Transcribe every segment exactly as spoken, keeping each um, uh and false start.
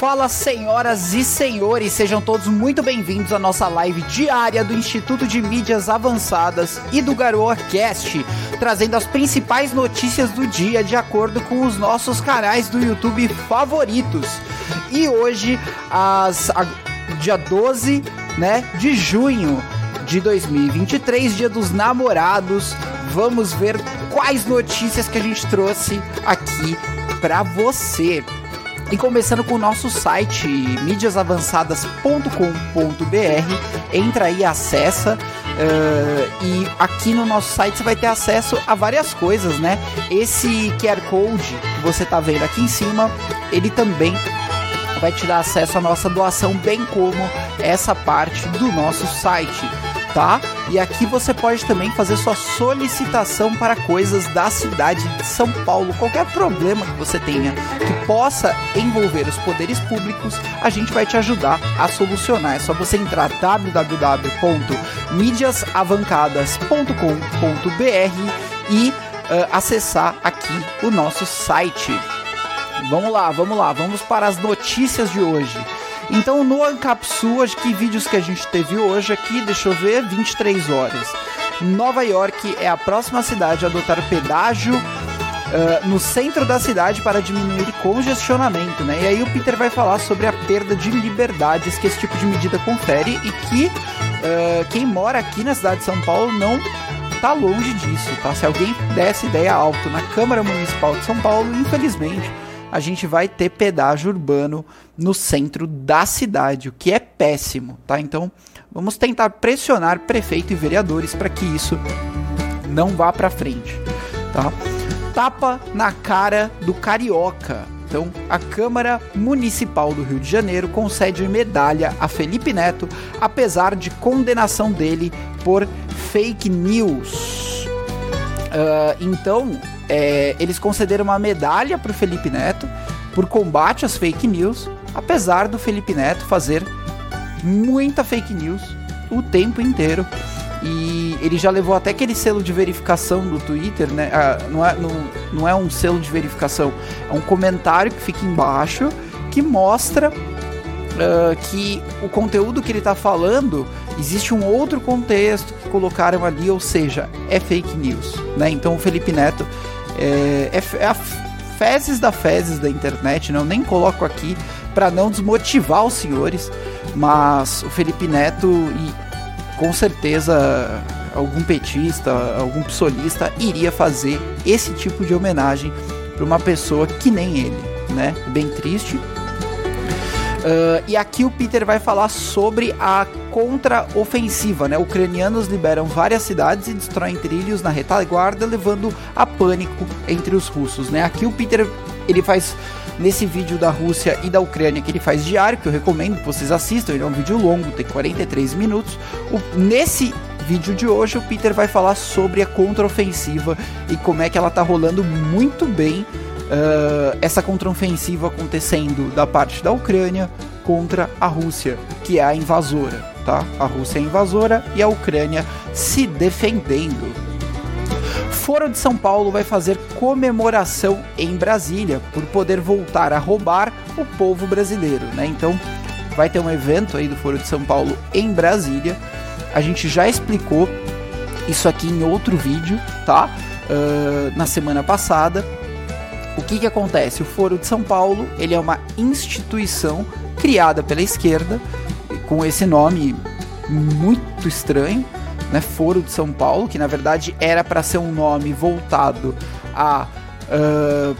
Fala, senhoras e senhores, sejam todos muito bem-vindos à nossa live diária do Instituto de Mídias Avançadas e do GaroaCast, trazendo as principais notícias do dia de acordo com os nossos canais do YouTube favoritos. E hoje, as, a, dia doze, né, de junho de dois mil e vinte e três, dia dos namorados, vamos ver quais notícias que a gente trouxe aqui pra você. E começando com o nosso site mídias avançadas ponto com ponto b r, entra aí, acessa, uh, e aqui no nosso site você vai ter acesso a várias coisas, né? Esse Q R Code que você tá vendo aqui em cima, ele também vai te dar acesso à nossa doação, bem como essa parte do nosso site, tá? E aqui você pode também fazer sua solicitação para coisas da cidade de São Paulo. Qualquer problema que você tenha que possa envolver os poderes públicos, a gente vai te ajudar a solucionar. É só você entrar w w w ponto mídias avançadas ponto com ponto b r e uh, acessar aqui o nosso site. Vamos lá, vamos lá, vamos para as notícias de hoje. Então, no Ancapsu, que vídeos que a gente teve hoje aqui, deixa eu ver, vinte e três horas. Nova York é a próxima cidade a adotar pedágio uh, no centro da cidade para diminuir congestionamento, né? E aí o Peter vai falar sobre a perda de liberdades que esse tipo de medida confere e que uh, quem mora aqui na cidade de São Paulo não tá longe disso, tá? Se alguém desse ideia alto na Câmara Municipal de São Paulo, infelizmente a gente vai ter pedágio urbano no centro da cidade, o que é péssimo, tá? Então, vamos tentar pressionar prefeito e vereadores para que isso não vá para frente, tá? Tapa na cara do carioca. Então, a Câmara Municipal do Rio de Janeiro concede medalha a Felipe Neto, apesar de condenação dele por fake news. Uh, então... É, eles concederam uma medalha para o Felipe Neto por combate às fake news, apesar do Felipe Neto fazer muita fake news o tempo inteiro. E ele já levou até aquele selo de verificação do Twitter, né? Ah, não, é, não, não é um selo de verificação, é um comentário que fica embaixo que mostra uh, que o conteúdo que ele está falando, existe um outro contexto que colocaram ali, ou seja, é fake news, né? Então o Felipe Neto É, é a fezes da fezes da internet, né? Eu nem coloco aqui para não desmotivar os senhores, mas o Felipe Neto, e com certeza algum petista, algum psolista iria fazer esse tipo de homenagem para uma pessoa que nem ele, né? Bem triste. Uh, e aqui o Peter vai falar sobre a contra-ofensiva, né? Ucranianos liberam várias cidades e destroem trilhos na retaguarda, levando a pânico entre os russos, né? Aqui o Peter, ele faz, nesse vídeo da Rússia e da Ucrânia que ele faz diário, que eu recomendo que vocês assistam, ele é um vídeo longo, tem quarenta e três minutos. O, nesse vídeo de hoje o Peter vai falar sobre a contra-ofensiva e como é que ela tá rolando muito bem. Uh, essa contraofensiva acontecendo da parte da Ucrânia contra a Rússia, que é a invasora, tá? A Rússia é a invasora e a Ucrânia se defendendo. Foro de São Paulo vai fazer comemoração em Brasília por poder voltar a roubar o povo brasileiro, né? Então vai ter um evento aí do Foro de São Paulo em Brasília. A gente já explicou isso aqui em outro vídeo, tá? Uh, na semana passada. O que que acontece? O Foro de São Paulo, ele é uma instituição criada pela esquerda, com esse nome muito estranho, né? Foro de São Paulo, que na verdade era para ser um nome voltado a uh,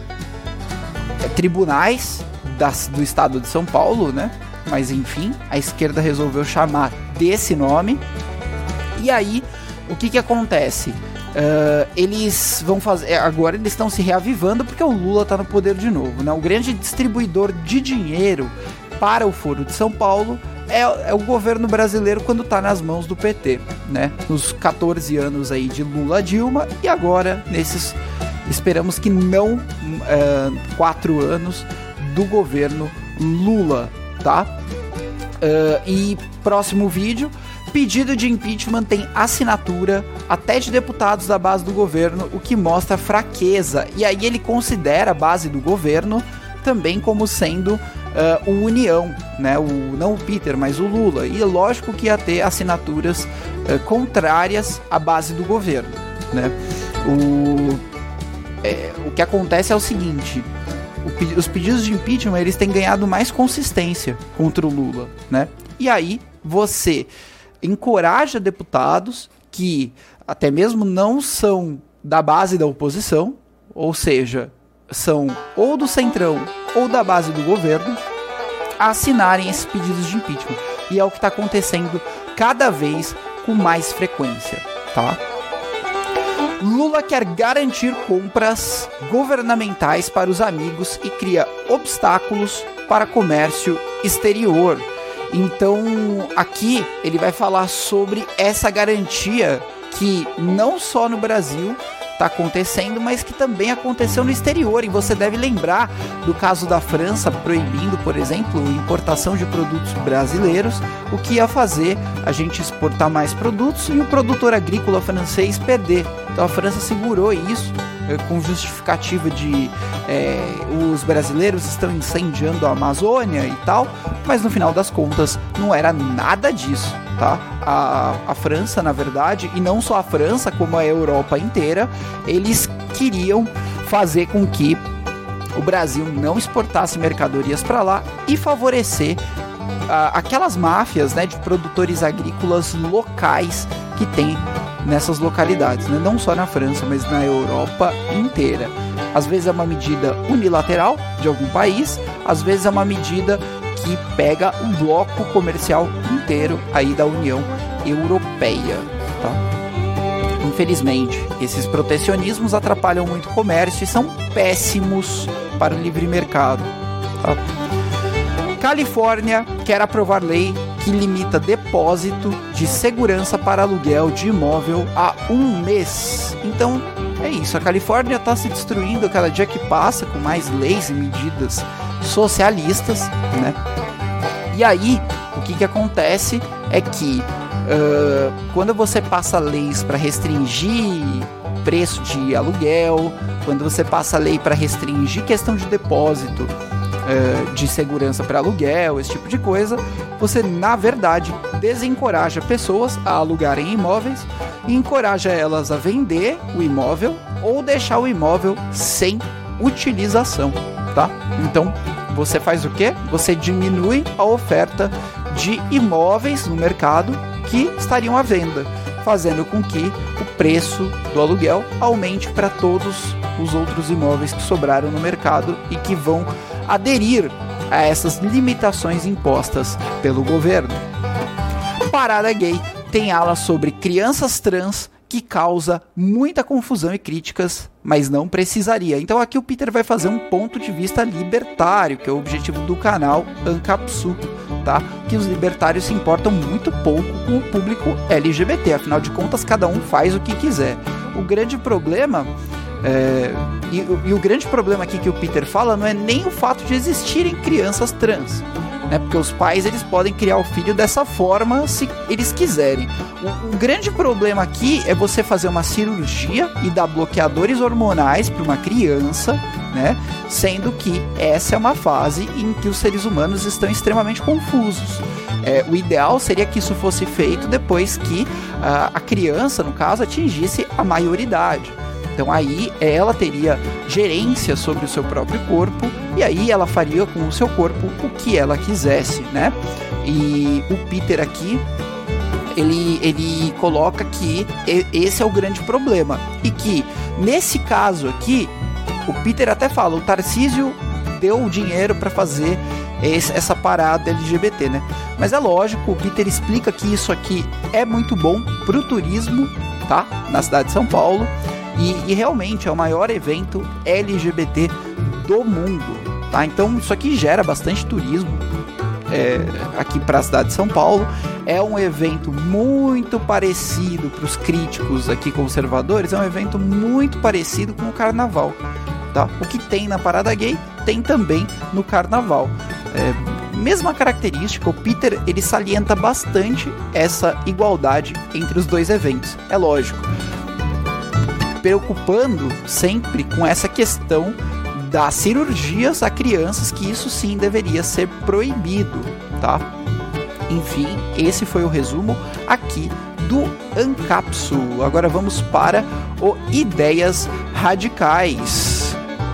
tribunais das, do estado de São Paulo, né? Mas enfim, a esquerda resolveu chamar desse nome. E aí, o que que acontece? Uh, eles vão fazer, agora eles estão se reavivando porque o Lula está no poder de novo, né? O grande distribuidor de dinheiro para o Foro de São Paulo é, é o governo brasileiro quando está nas mãos do P T, né? Nos quatorze anos aí de Lula, Dilma, e agora nesses, esperamos que não, uh, quatro anos do governo Lula, tá? Uh, e próximo vídeo, pedido de impeachment tem assinatura até de deputados da base do governo, o que mostra fraqueza. E aí ele considera a base do governo também como sendo uh, o União, né? O, não o Peter, mas o Lula. E é lógico que ia ter assinaturas uh, contrárias à base do governo, né? O, é, o que acontece é o seguinte: o, os pedidos de impeachment, eles têm ganhado mais consistência contra o Lula, né? E aí você encoraja deputados que até mesmo não são da base da oposição, ou seja, são ou do centrão ou da base do governo, a assinarem esses pedidos de impeachment. E é o que está acontecendo cada vez com mais frequência, tá? Lula quer garantir compras governamentais para os amigos e cria obstáculos para comércio exterior. Então, aqui ele vai falar sobre essa garantia que não só no Brasil está acontecendo, mas que também aconteceu no exterior. E você deve lembrar do caso da França proibindo, por exemplo, a importação de produtos brasileiros, o que ia fazer a gente exportar mais produtos e o produtor agrícola francês perder. Então a França segurou isso com justificativa de é, os brasileiros estão incendiando a Amazônia e tal, mas no final das contas não era nada disso, tá? A, a França, na verdade, e não só a França, como a Europa inteira, eles queriam fazer com que o Brasil não exportasse mercadorias para lá e favorecer a, aquelas máfias, né, de produtores agrícolas locais que tem nessas localidades, né? Não só na França, mas na Europa inteira. Às vezes é uma medida unilateral de algum país, às vezes é uma medida que pega um bloco comercial inteiro aí da União Europeia, tá? Infelizmente, esses protecionismos atrapalham muito o comércio e são péssimos para o livre mercado, tá? Califórnia quer aprovar lei que limita depósito de segurança para aluguel de imóvel a um mês. Então, é isso. A Califórnia está se destruindo cada dia que passa com mais leis e medidas socialistas, né? E aí, o que, que acontece é que uh, quando você passa leis para restringir preço de aluguel, quando você passa lei para restringir questão de depósito de segurança para aluguel, esse tipo de coisa, você na verdade desencoraja pessoas a alugarem imóveis e encoraja elas a vender o imóvel ou deixar o imóvel sem utilização, tá? Então você faz o quê? Você diminui a oferta de imóveis no mercado que estariam à venda, fazendo com que o preço do aluguel aumente para todos os outros imóveis que sobraram no mercado e que vão aderir a essas limitações impostas pelo governo. Parada Gay tem ala sobre crianças trans que causa muita confusão e críticas, mas não precisaria. Então aqui o Peter vai fazer um ponto de vista libertário, que é o objetivo do canal Ancapsu, tá? Que os libertários se importam muito pouco com o público L G B T, afinal de contas cada um faz o que quiser. O grande problema É, e, e o grande problema aqui que o Peter fala não é nem o fato de existirem crianças trans, né? Porque os pais eles podem criar o filho dessa forma se eles quiserem. O, o grande problema aqui é você fazer uma cirurgia e dar bloqueadores hormonais para uma criança, né? Sendo que essa é uma fase em que os seres humanos estão extremamente confusos. É, o ideal seria que isso fosse feito depois que uh, a criança, no caso, atingisse a maioridade. Então aí ela teria gerência sobre o seu próprio corpo e aí ela faria com o seu corpo o que ela quisesse, né? E o Peter aqui, ele, ele coloca que esse é o grande problema e que nesse caso aqui, o Peter até fala, o Tarcísio deu o dinheiro para fazer esse, essa parada L G B T, né? Mas é lógico, o Peter explica que isso aqui é muito bom pro turismo, tá? Na cidade de São Paulo. E, e realmente é o maior evento L G B T do mundo, tá? Então isso aqui gera bastante turismo é, aqui para a cidade de São Paulo. É um evento muito parecido para os críticos aqui conservadores, é um evento muito parecido com o Carnaval, tá? O que tem na Parada Gay tem também no Carnaval. É, mesma característica, o Peter ele salienta bastante essa igualdade entre os dois eventos. É lógico, preocupando sempre com essa questão dar cirurgias a crianças, que isso sim deveria ser proibido, tá? Enfim, esse foi o resumo aqui do Ancapsu. Agora vamos para o Ideias Radicais.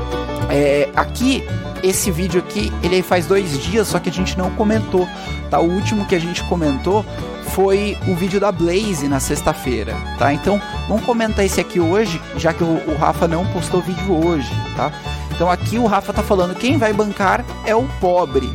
É, aqui, esse vídeo aqui, ele faz dois dias, só que a gente não comentou, tá? O último que a gente comentou foi o vídeo da Blaze na sexta-feira, tá? Então, vamos comentar esse aqui hoje, já que o, o Rafa não postou vídeo hoje, tá? Então aqui o Rafa tá falando, quem vai bancar é o pobre.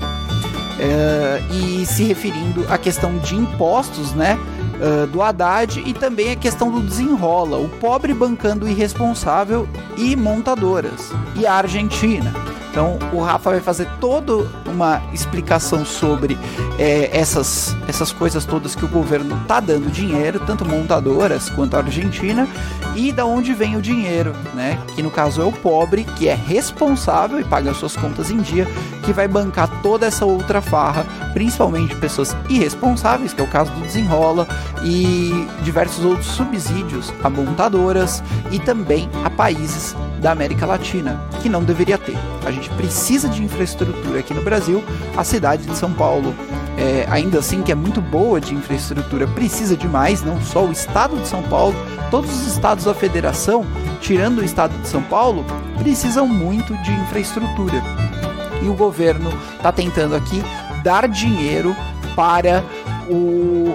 É, e se referindo à questão de impostos, né, uh, do Haddad, e também a questão do Desenrola, o pobre bancando o irresponsável e montadoras, e a Argentina. Então o Rafa vai fazer toda uma explicação sobre é, essas, essas coisas todas que o governo tá dando dinheiro, tanto montadoras quanto a Argentina, e da onde vem o dinheiro, né? Que no caso é o pobre, que é responsável e paga suas contas em dia, que vai bancar toda essa outra farra, principalmente pessoas irresponsáveis, que é o caso do Desenrola, e diversos outros subsídios a montadoras e também a países da América Latina, que não deveria ter. A gente precisa de infraestrutura aqui no Brasil. A cidade de São Paulo, é, ainda assim que é muito boa de infraestrutura, precisa de mais, não só o estado de São Paulo, todos os estados da federação, tirando o estado de São Paulo, precisam muito de infraestrutura. E o governo está tentando aqui dar dinheiro para o,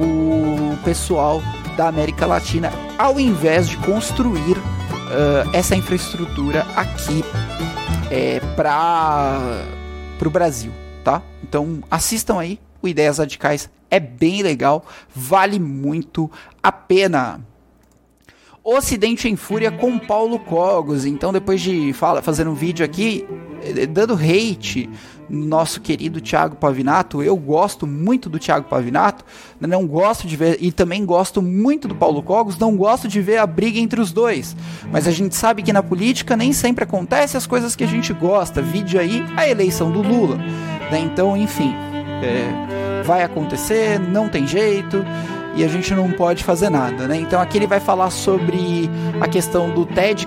o pessoal da América Latina, ao invés de construir uh, essa infraestrutura aqui é, para o Brasil, tá? Então assistam aí, o Ideias Radicais é bem legal, vale muito a pena. Ocidente em Fúria com Paulo Cogos. Então, depois de fala, fazer um vídeo aqui dando hate no nosso querido Thiago Pavinato, eu gosto muito do Thiago Pavinato, não gosto de ver, e também gosto muito do Paulo Cogos, não gosto de ver a briga entre os dois, mas a gente sabe que na política nem sempre acontece as coisas que a gente gosta. Vídeo aí, a eleição do Lula, né? Então, enfim, é, vai acontecer, não tem jeito, e a gente não pode fazer nada, né? Então aqui ele vai falar sobre a questão do Ted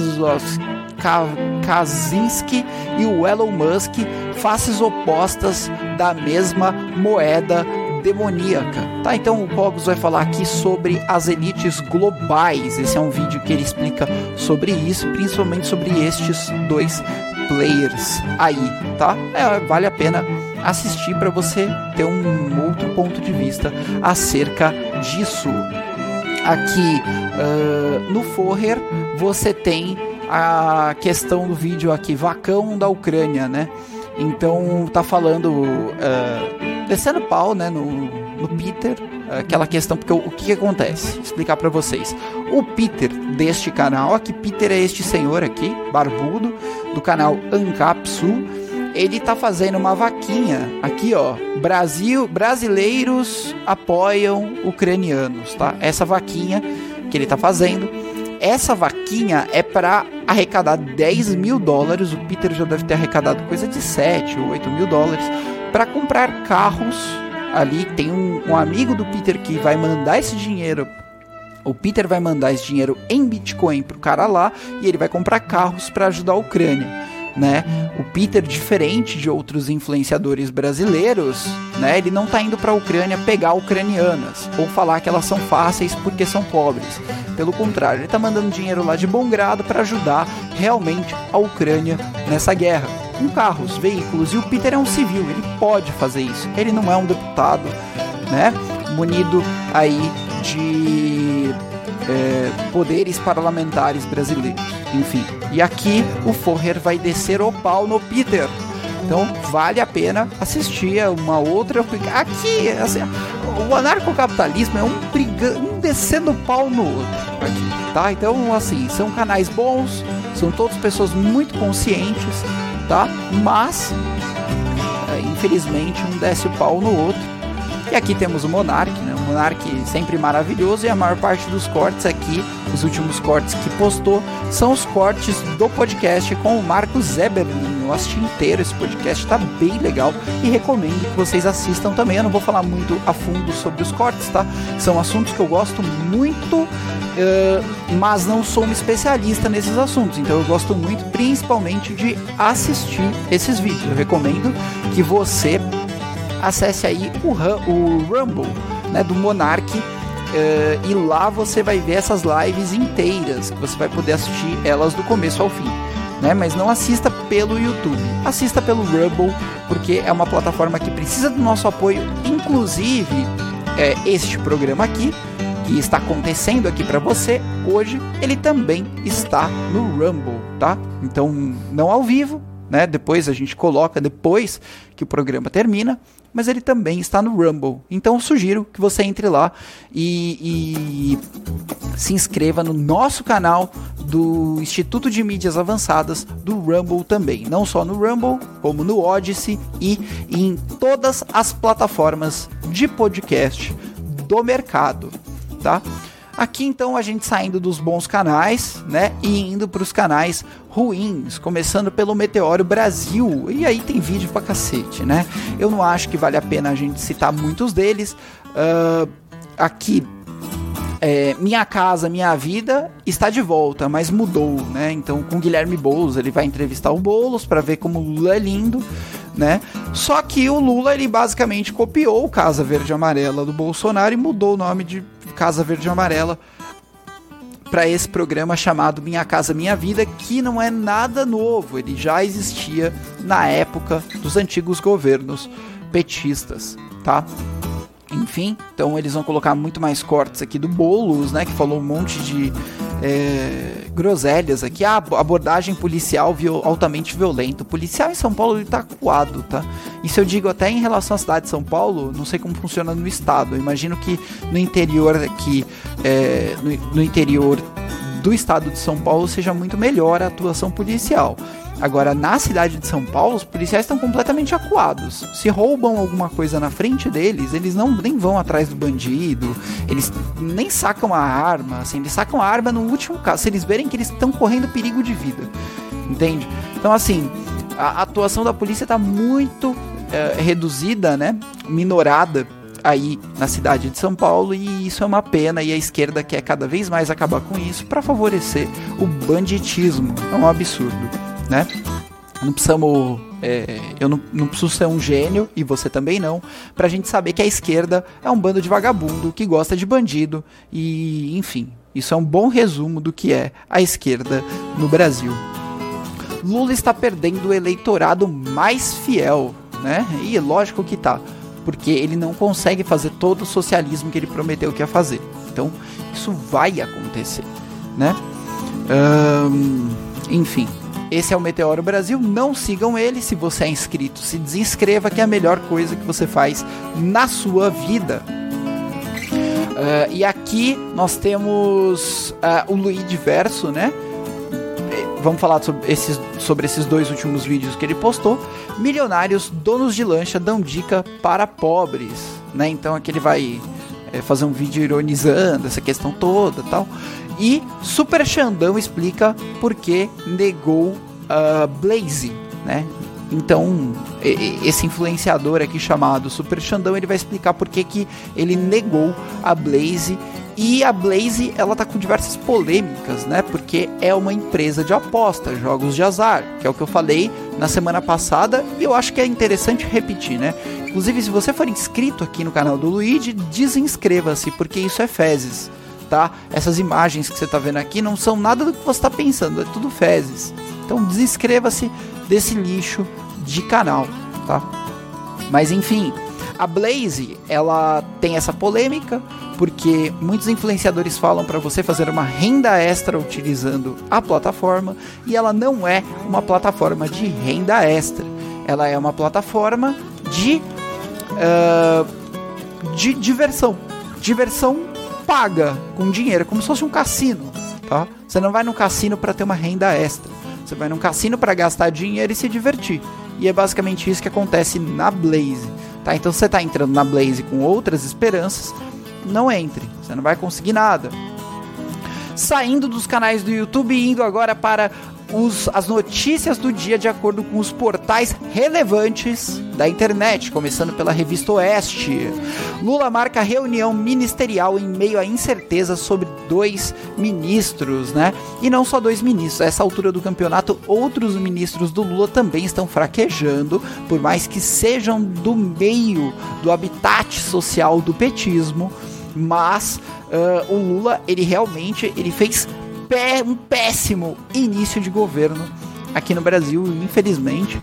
Kaczynski e o Elon Musk, faces opostas da mesma moeda demoníaca, tá? Então o Cogos vai falar aqui sobre as elites globais. Esse é um vídeo que ele explica sobre isso, principalmente sobre estes dois players aí, tá? É, vale a pena assistir para você ter um outro ponto de vista acerca disso. Aqui uh, no Forrer você tem a questão do vídeo aqui, vacão da Ucrânia, né? Então tá falando, uh, descendo pau, né, no, no Peter, aquela questão, porque o, o que, que acontece? Vou explicar para vocês. O Peter deste canal, aqui Peter é este senhor aqui, barbudo, do canal Ancapsu. Ele tá fazendo uma vaquinha aqui, ó, Brasil, brasileiros apoiam ucranianos, tá? Essa vaquinha que ele tá fazendo, essa vaquinha é para arrecadar dez mil dólares, o Peter já deve ter arrecadado coisa de sete ou oito mil dólares, para comprar carros. Ali tem um, um amigo do Peter que vai mandar esse dinheiro, o Peter vai mandar esse dinheiro em Bitcoin pro cara lá, e ele vai comprar carros para ajudar a Ucrânia, né? O Peter, diferente de outros influenciadores brasileiros, né, ele não tá indo para a Ucrânia pegar ucranianas ou falar que elas são fáceis porque são pobres. Pelo contrário, ele tá mandando dinheiro lá de bom grado para ajudar realmente a Ucrânia nessa guerra, com carros, veículos. E o Peter é um civil, ele pode fazer isso. Ele não é um deputado, né, munido aí de é, poderes parlamentares brasileiros, enfim. E aqui o Forrer vai descer o pau no Peter. Então vale a pena assistir uma outra. Aqui, assim, o anarcocapitalismo é um brigando, um descendo o pau no outro aqui, tá? Então, assim, são canais bons, são todas pessoas muito conscientes, tá? Mas, é, infelizmente, um desce o pau no outro. E aqui temos o Monark, né? O Monark sempre maravilhoso, e a maior parte dos cortes aqui, os últimos cortes que postou, são os cortes do podcast com o Marcos Eberlin. Eu assisti inteiro esse podcast, tá bem legal e recomendo que vocês assistam também. Eu não vou falar muito a fundo sobre os cortes, tá? São assuntos que eu gosto muito, uh, mas não sou um especialista nesses assuntos, então eu gosto muito principalmente de assistir esses vídeos. Eu recomendo que você acesse aí o, o Rumble, né, do Monark, uh, e lá você vai ver essas lives inteiras, que você vai poder assistir elas do começo ao fim, né? Mas não assista pelo YouTube, assista pelo Rumble, porque é uma plataforma que precisa do nosso apoio. Inclusive, é, este programa aqui, que está acontecendo aqui para você hoje, ele também está no Rumble, tá? Então, não ao vivo, né? Depois a gente coloca, depois que o programa termina, mas ele também está no Rumble. Então eu sugiro que você entre lá e, e se inscreva no nosso canal do Instituto de Mídias Avançadas do Rumble também. Não só no Rumble, como no Odyssey e, e em todas as plataformas de podcast do mercado, tá? Aqui então a gente saindo dos bons canais, né, e indo para os canais ruins, começando pelo Meteoro Brasil. E aí tem vídeo pra cacete, né? Eu não acho que vale a pena a gente citar muitos deles. Uh, aqui, é, Minha Casa, Minha Vida está de volta, mas mudou, né? Então com Guilherme Boulos, ele vai entrevistar o Boulos para ver como o Lula é lindo, né? Só que o Lula, ele basicamente copiou o Casa Verde e Amarela do Bolsonaro e mudou o nome de Casa Verde e Amarela para esse programa chamado Minha Casa Minha Vida, que não é nada novo, ele já existia na época dos antigos governos petistas, tá? Enfim, então eles vão colocar muito mais cortes aqui do Boulos, né, que falou um monte de é, groselhas aqui. A abordagem policial viol, altamente violenta. O policial em São Paulo, ele tá acuado, tá? Isso eu digo até em relação à cidade de São Paulo, não sei como funciona no estado. Eu imagino que no interior aqui, é, no, no interior do estado de São Paulo seja muito melhor a atuação policial. Agora, na cidade de São Paulo, os policiais estão completamente acuados. Se roubam alguma coisa na frente deles, eles não nem vão atrás do bandido, eles nem sacam a arma, assim, eles sacam a arma no último caso, se eles verem que eles estão correndo perigo de vida, entende? Então, assim, a atuação da polícia está muito é, reduzida, né, minorada aí na cidade de São Paulo, e isso é uma pena, e a esquerda quer cada vez mais acabar com isso para favorecer o banditismo. É um absurdo, né? Não precisamos, é, eu não, não preciso ser um gênio, e você também não, pra gente saber que a esquerda é um bando de vagabundo que gosta de bandido, e enfim, isso é um bom resumo do que é a esquerda no Brasil. Lula está perdendo o eleitorado mais fiel, né? E lógico que tá, porque ele não consegue fazer todo o socialismo que ele prometeu que ia fazer. Então isso vai acontecer, né? Hum, enfim, esse é o Meteoro Brasil. Não sigam ele. Se você é inscrito, se desinscreva, que é a melhor coisa que você faz na sua vida. Uh, e aqui nós temos uh, o Luigi Verso, né? Vamos falar sobre esses, sobre esses dois últimos vídeos que ele postou. Milionários, donos de lancha dão dica para pobres, né? Então aqui ele vai é, fazer um vídeo ironizando essa questão toda, tal. E Super Xandão explica por que negou uh, Blaze, né? Então, esse influenciador aqui chamado Super Xandão, ele vai explicar por que que ele negou a Blaze. E a Blaze, ela tá com diversas polêmicas, né? Porque é uma empresa de aposta, jogos de azar, que é o que eu falei na semana passada, e eu acho que é interessante repetir, né? Inclusive, se você for inscrito aqui no canal do Luigi, desinscreva-se, porque isso é fezes, tá? Essas imagens que você tá vendo aqui não são nada do que você tá pensando, é tudo fezes. Então desinscreva-se desse lixo de canal, tá? Mas enfim, a Blaze, ela tem essa polêmica porque muitos influenciadores falam para você fazer uma renda extra utilizando a plataforma, e ela não é uma plataforma de renda extra, ela é uma plataforma de uh, de diversão, diversão paga com dinheiro, como se fosse um cassino, tá? Você não vai no cassino para ter uma renda extra, você vai no cassino para gastar dinheiro e se divertir, e é basicamente isso que acontece na Blaze, tá? Então se você tá entrando na Blaze com outras esperanças, não entre, você não vai conseguir nada. Saindo dos canais do YouTube e indo agora para os, as notícias do dia de acordo com os portais relevantes da internet, começando pela Revista Oeste. Lula marca reunião ministerial em meio à incerteza sobre dois ministros, né? E não só dois ministros, a essa altura do campeonato, outros ministros do Lula também estão fraquejando, por mais que sejam do meio do habitat social do petismo, mas uh, o Lula, ele realmente ele fez pé, um péssimo início de governo aqui no Brasil, infelizmente.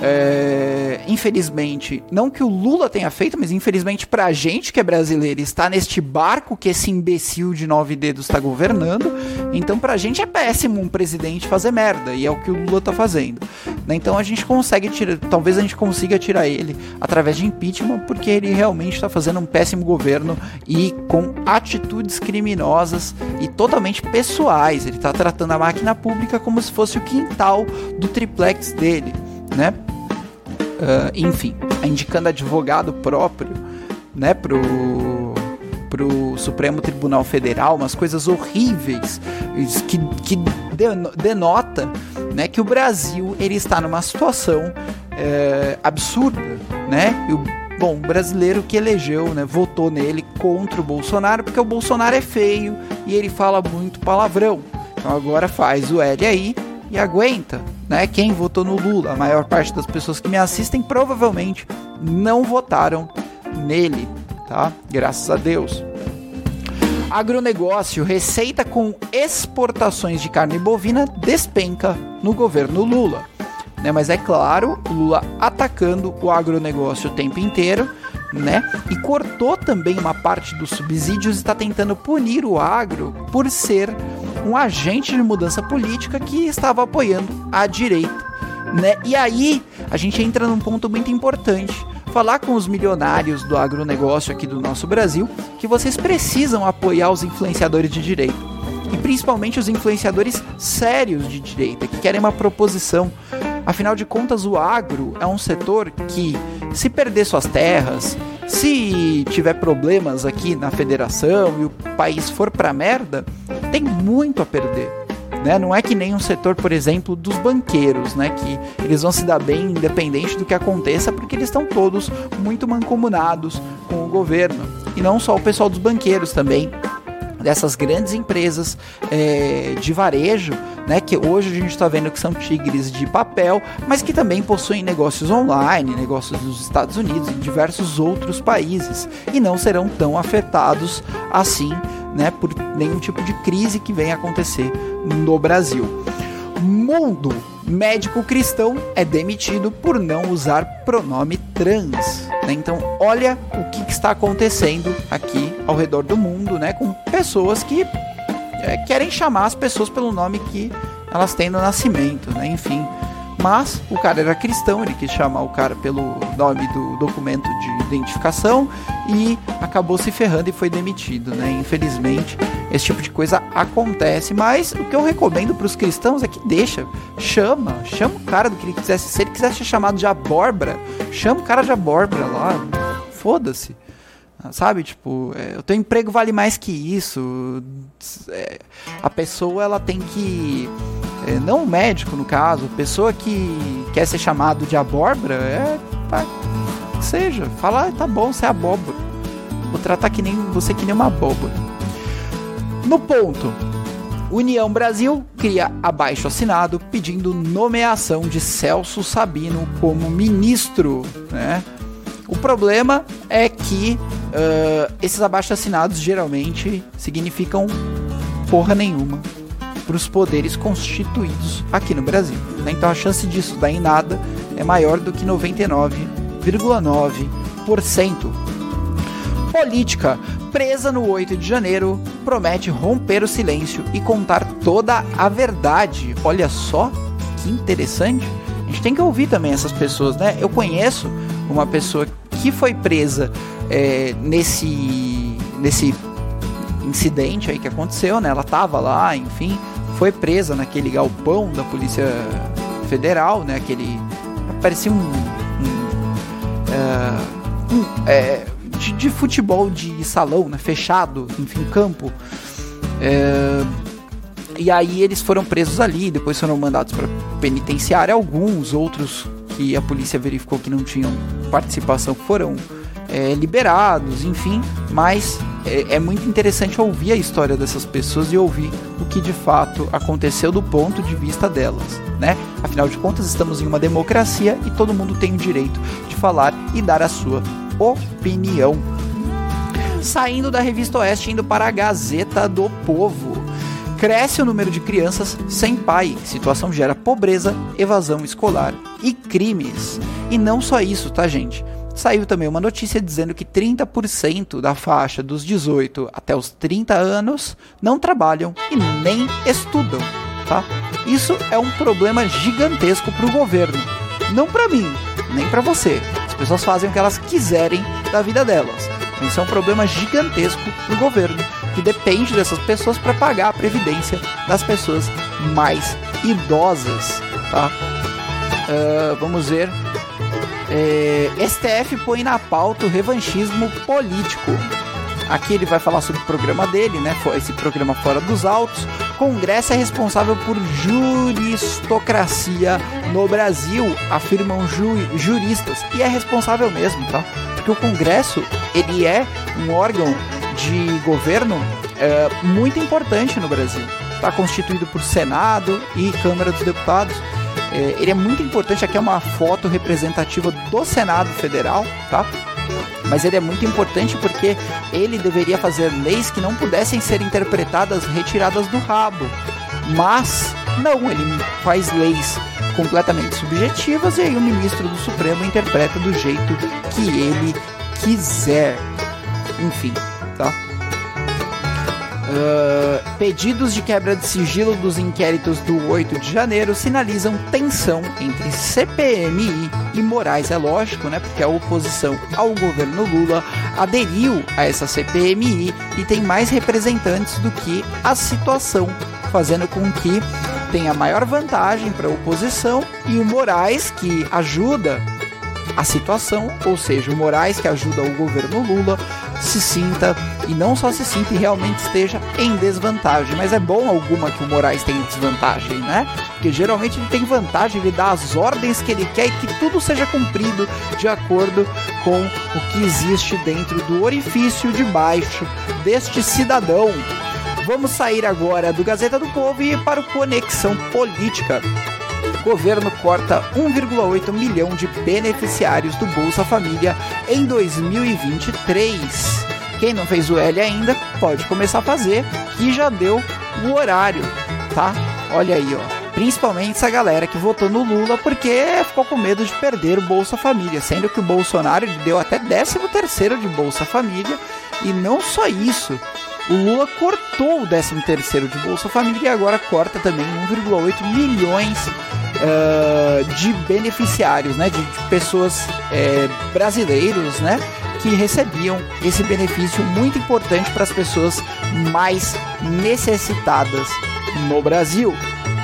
É, infelizmente, não que o Lula tenha feito, mas infelizmente pra gente que é brasileiro, está neste barco que esse imbecil de nove dedos está governando. Então pra gente é péssimo um presidente fazer merda, e é o que o Lula tá fazendo, né? Então a gente consegue tirar, talvez a gente consiga tirar ele através de impeachment, porque ele realmente está fazendo um péssimo governo e com atitudes criminosas e totalmente pessoais. Ele tá tratando a máquina pública como se fosse o quintal do triplex dele, né? Uh, enfim, indicando advogado próprio, né, pro, pro Supremo Tribunal Federal, umas coisas horríveis que, que denota, né, que o Brasil ele está numa situação é, absurda, né? E o, bom, o brasileiro que elegeu, né, votou nele contra o Bolsonaro, porque o Bolsonaro é feio e ele fala muito palavrão. Então agora faz o L aí e aguenta, né? Quem votou no Lula, a maior parte das pessoas que me assistem provavelmente não votaram nele, tá? Graças a Deus. Agronegócio, receita com exportações de carne bovina despenca no governo Lula, né? Mas é claro, o Lula atacando o agronegócio o tempo inteiro, né? E cortou também uma parte dos subsídios e está tentando punir o agro por ser um agente de mudança política que estava apoiando a direita, né? E aí a gente entra num ponto muito importante: falar com os milionários do agronegócio aqui do nosso Brasil que vocês precisam apoiar os influenciadores de direita, e principalmente os influenciadores sérios de direita, que querem uma proposição. Afinal de contas, o agro é um setor que, se perder suas terras, se tiver problemas aqui na federação e o país for pra merda, tem muito a perder, né? Não é que nem um setor, por exemplo, dos banqueiros, né? Que eles vão se dar bem independente do que aconteça, porque eles estão todos muito mancomunados com o governo. E não só o pessoal dos banqueiros também, dessas grandes empresas é, de varejo, né, que hoje a gente está vendo que são tigres de papel, mas que também possuem negócios online, negócios nos Estados Unidos e diversos outros países, e não serão tão afetados assim, né, por nenhum tipo de crise que venha acontecer no Brasil. Mundo, médico cristão é demitido por não usar pronome trans, né? Então olha o que, que está acontecendo aqui ao redor do mundo, né, com pessoas que é, querem chamar as pessoas pelo nome que elas têm no nascimento, né? Enfim, mas o cara era cristão, ele quis chamar o cara pelo nome do documento de identificação e acabou se ferrando e foi demitido, né? Infelizmente, esse tipo de coisa acontece, mas o que eu recomendo para os cristãos é que deixa, chama, chama o cara do que ele quisesse. Se ele quisesse ser chamado de abóbora, chama o cara de abóbora lá, foda-se. Sabe, tipo, é, o teu emprego vale mais que isso. É, a pessoa, ela tem que... É, não o médico, no caso, a pessoa que quer ser chamado de abóbora, é... Tá, seja, fala, ah, tá bom, você é abóbora. Vou tratar que nem, você que nem uma abóbora. No ponto, União Brasil cria abaixo assinado pedindo nomeação de Celso Sabino como ministro, né? O problema é que uh, esses abaixo-assinados geralmente significam porra nenhuma para os poderes constituídos aqui no Brasil, né? Então a chance disso dar em nada é maior do que noventa e nove vírgula nove por cento. Política. Presa no oito de janeiro promete romper o silêncio e contar toda a verdade. Olha só que interessante. A gente tem que ouvir também essas pessoas, né? Eu conheço uma pessoa que foi presa é, nesse, nesse incidente aí que aconteceu, né? Ela tava lá, enfim, foi presa naquele galpão da Polícia Federal, né? Aquele, parecia um, um uh, é, de, de futebol de salão, né, fechado, enfim, campo. É, e aí eles foram presos ali, depois foram mandados para penitenciária. Alguns outros que a polícia verificou que não tinham participação foram é, liberados, enfim. Mas é, é muito interessante ouvir a história dessas pessoas e ouvir o que de fato aconteceu do ponto de vista delas, né? Afinal de contas, estamos em uma democracia e todo mundo tem o direito de falar e dar a sua opinião. Saindo da Revista Oeste, indo para a Gazeta do Povo. Cresce o número de crianças sem pai. Situação gera pobreza, evasão escolar e crimes. E não só isso, tá, gente? Saiu também uma notícia dizendo que trinta por cento da faixa dos dezoito até os trinta anos não trabalham e nem estudam, tá? Isso é um problema gigantesco para o governo. Não para mim, nem para você. As pessoas fazem o que elas quiserem da vida delas. Isso é um problema gigantesco para o governo, que depende dessas pessoas para pagar a previdência das pessoas mais idosas, tá? Uh, vamos ver. É, S T F põe na pauta o revanchismo político. Aqui ele vai falar sobre o programa dele, né? Esse programa Fora dos Autos. Congresso é responsável por juristocracia no Brasil, afirmam ju- juristas. E é responsável mesmo, tá? Porque o Congresso, ele é um órgão de governo é, muito importante no Brasil. Está constituído por Senado e Câmara dos Deputados. É, ele é muito importante. Aqui é uma foto representativa do Senado Federal, tá? Mas ele é muito importante porque ele deveria fazer leis que não pudessem ser interpretadas retiradas do rabo. Mas não, ele faz leis completamente subjetivas e aí o ministro do Supremo interpreta do jeito que ele quiser. Enfim, tá? Uh, pedidos de quebra de sigilo dos inquéritos do oito de janeiro sinalizam tensão entre C P M I e Moraes. É lógico, né? Porque a oposição ao governo Lula aderiu a essa C P M I e tem mais representantes do que a situação, fazendo com que tenha maior vantagem para a oposição, e o Moraes, que ajuda a situação, ou seja, o Moraes que ajuda o governo Lula, se sinta, e não só se sinta, e realmente esteja em desvantagem. Mas é bom alguma que o Moraes tenha desvantagem, né? Porque geralmente ele tem vantagem, ele dá as ordens que ele quer e que tudo seja cumprido de acordo com o que existe dentro do orifício de baixo deste cidadão. Vamos sair agora do Gazeta do Povo e ir para o Conexão Política. Governo corta um vírgula oito milhão de beneficiários do Bolsa Família em dois mil e vinte e três. Quem não fez o L ainda, pode começar a fazer, que já deu o horário, tá? Olha aí, ó. Principalmente essa galera que votou no Lula porque ficou com medo de perder o Bolsa Família, sendo que o Bolsonaro ele deu até décimo terceiro de Bolsa Família. E não só isso, o Lula cortou o décimo terceiro de Bolsa Família e agora corta também um vírgula oito milhões uh, de beneficiários, né, de, de pessoas é, brasileiros, né, que recebiam esse benefício muito importante para as pessoas mais necessitadas no Brasil.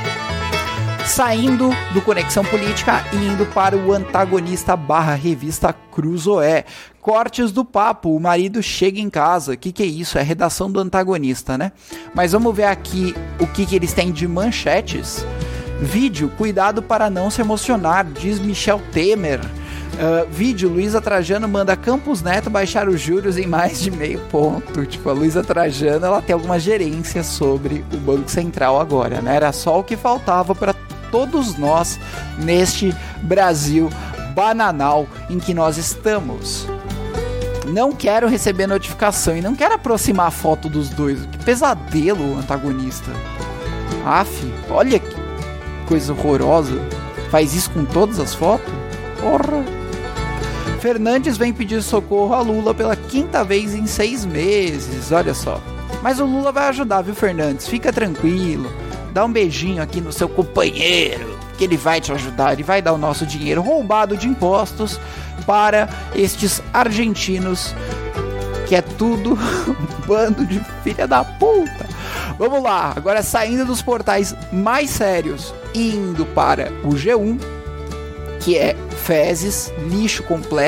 Saindo do Conexão Política e indo para o antagonista barra revista Cruzoé. Cortes do papo, o marido chega em casa. O que, que é isso? É a redação do antagonista, né? Mas vamos ver aqui o que, que eles têm de manchetes. Vídeo, cuidado para não se emocionar, diz Michel Temer. Uh, vídeo, Luísa Trajano manda Campos Neto baixar os juros em mais de meio ponto. Tipo, a Luísa Trajano, ela tem alguma gerência sobre o Banco Central agora, né? Era só o que faltava para todos nós neste Brasil bananal em que nós estamos. Não quero receber notificação e não quero aproximar a foto dos dois. Que pesadelo o antagonista. Aff, olha que coisa horrorosa. Faz isso com todas as fotos? Porra. Fernandes vem pedir socorro a Lula pela quinta vez em seis meses. Olha só. Mas o Lula vai ajudar, viu, Fernandes? Fica tranquilo. Dá um beijinho aqui no seu companheiro, que ele vai te ajudar. Ele vai dar o nosso dinheiro roubado de impostos para estes argentinos, que é tudo um bando de filha da puta. Vamos lá, agora saindo dos portais mais sérios e indo para o G um, que é fezes, lixo completo,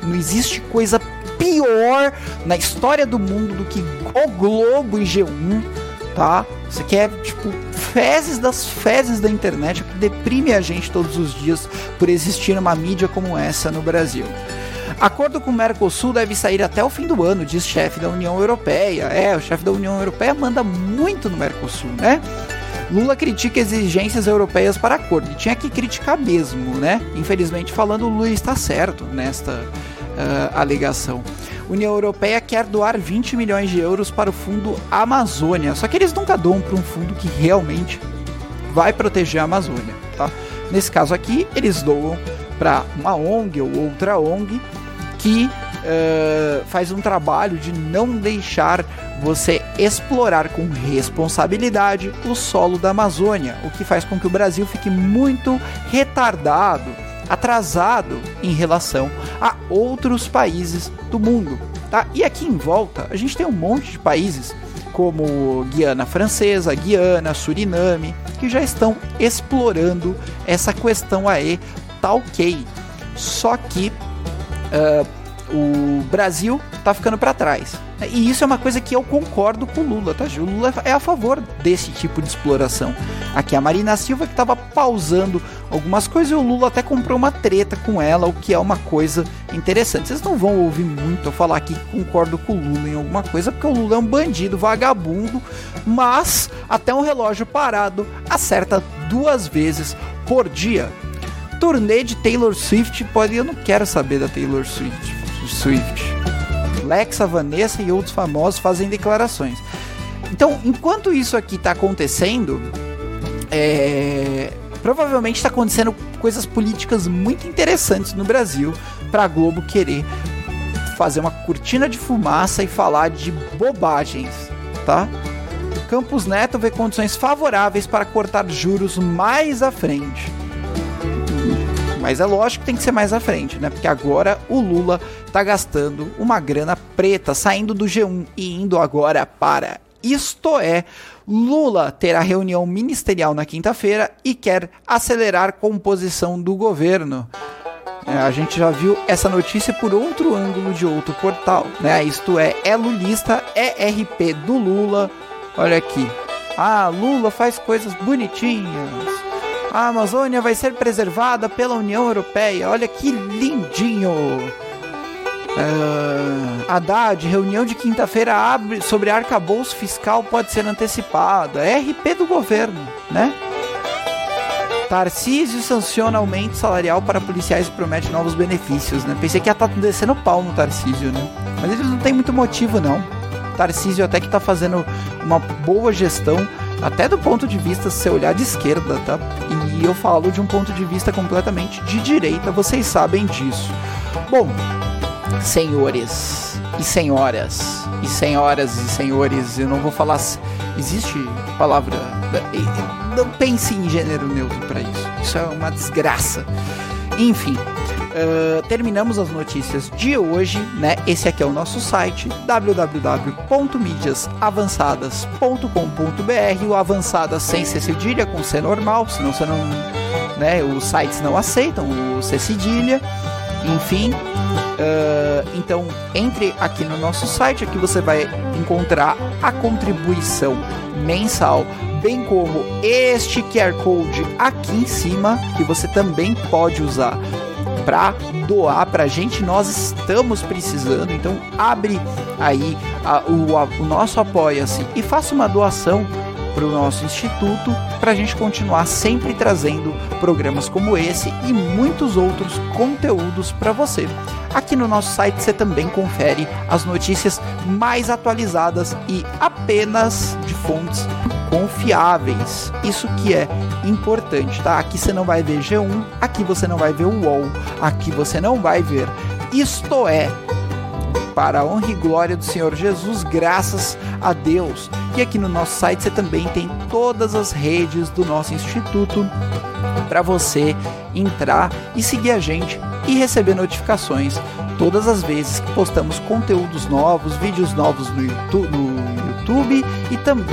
Não existe coisa pior na história do mundo do que o Globo e G um, tá? Isso aqui é, tipo, fezes das fezes da internet, que deprime a gente todos os dias por existir uma mídia como essa no Brasil. Acordo com o Mercosul deve sair até o fim do ano, diz chefe da União Europeia. É, o chefe da União Europeia manda muito no Mercosul, né? Lula critica exigências europeias para acordo. E tinha que criticar mesmo, né? Infelizmente falando, o Lula está certo nesta uh, alegação. União Europeia quer doar vinte milhões de euros para o Fundo Amazônia. Só que eles nunca doam para um fundo que realmente vai proteger a Amazônia, tá? Nesse caso aqui, eles doam para uma O N G ou outra O N G que uh, faz um trabalho de não deixar você explorar com responsabilidade o solo da Amazônia, o que faz com que o Brasil fique muito retardado, atrasado em relação a outros países do mundo, tá? E aqui em volta a gente tem um monte de países como Guiana Francesa, Guiana, Suriname, que já estão explorando essa questão aí, tá ok. Só que uh, o Brasil tá ficando para trás. E isso é uma coisa que eu concordo com o Lula, tá? O Lula é a favor desse tipo de exploração. Aqui a Marina Silva que tava pausando algumas coisas e o Lula até comprou uma treta com ela, o que é uma coisa interessante. Vocês não vão ouvir muito eu falar aqui que concordo com o Lula em alguma coisa, porque o Lula é um bandido, vagabundo, mas até um relógio parado acerta duas vezes por dia. Turnê de Taylor Swift, pode, eu não quero saber da Taylor Swift. Swift. Lexa, Vanessa e outros famosos fazem declarações. Então, enquanto isso aqui está acontecendo, é... provavelmente está acontecendo coisas políticas muito interessantes no Brasil para a Globo querer fazer uma cortina de fumaça e falar de bobagens, tá? Campos Neto vê condições favoráveis para cortar juros mais à frente. Mas é lógico que tem que ser mais à frente, né? Porque agora o Lula tá gastando uma grana preta, saindo do G um e indo agora para Isto É. Lula terá reunião ministerial na quinta-feira e quer acelerar a composição do governo. É, a gente já viu essa notícia por outro ângulo de outro portal, né? Isto É, é lulista, é R P do Lula. Olha aqui. Ah, Lula faz coisas bonitinhas. A Amazônia vai ser preservada pela União Europeia. Olha que lindinho. Uh, Haddad, reunião de quinta-feira abre sobre arcabouço fiscal pode ser antecipada. É R P do governo, né? Tarcísio sanciona aumento salarial para policiais e promete novos benefícios, né? Pensei que ia estar descendo pau no Tarcísio, né? Mas eles não tem muito motivo, não. Tarcísio até que tá fazendo uma boa gestão, até do ponto de vista, se você olhar de esquerda, tá? E eu falo de um ponto de vista completamente de direita, vocês sabem disso. Bom, senhores e senhoras, e senhoras e senhores, eu não vou falar... Existe palavra... Não pense em gênero neutro para isso. Isso é uma desgraça. Enfim... Uh, terminamos as notícias de hoje, né? Esse aqui é o nosso site w w w ponto mídias avançadas ponto com ponto b r, o avançada sem C cedilha, com C normal, senão você não, né? Os sites não aceitam o C cedilha. Enfim, uh, então entre aqui no nosso site, aqui você vai encontrar a contribuição mensal, bem como este Q R Code aqui em cima, que você também pode usar para doar pra gente. Nós estamos precisando, então abre aí a, o, a, o nosso apoia-se e faça uma doação para o nosso instituto, para a gente continuar sempre trazendo programas como esse e muitos outros conteúdos para você. Aqui no nosso site você também confere as notícias mais atualizadas e apenas de fontes confiáveis. Isso que é importante, tá? Aqui você não vai ver G um, aqui você não vai ver o U O L, aqui você não vai ver Isto É. Para a honra e glória do Senhor Jesus, graças a Deus. E aqui no nosso site você também tem todas as redes do nosso instituto para você entrar e seguir a gente e receber notificações todas as vezes que postamos conteúdos novos, vídeos novos no YouTube, no YouTube e também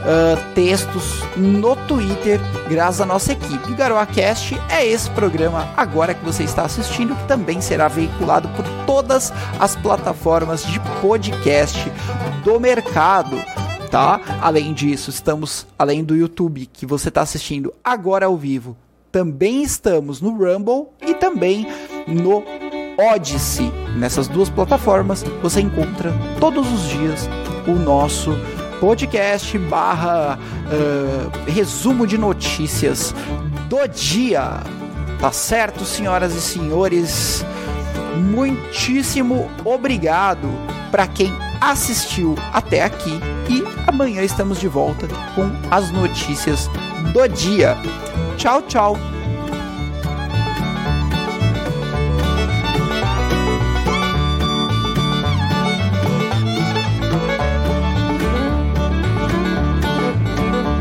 uh, textos no Twitter, graças à nossa equipe. O GaroaCast é esse programa agora que você está assistindo, que também será veiculado por todas as plataformas de podcast do mercado, tá? Além disso, estamos, além do YouTube, que você está assistindo agora ao vivo, também estamos no Rumble e também no Odyssey. Nessas duas plataformas você encontra todos os dias o nosso podcast barra uh, resumo de notícias do dia. Tá certo, senhoras e senhores? Muitíssimo obrigado para quem assistiu até aqui e amanhã estamos de volta com as notícias do dia. Tchau, tchau.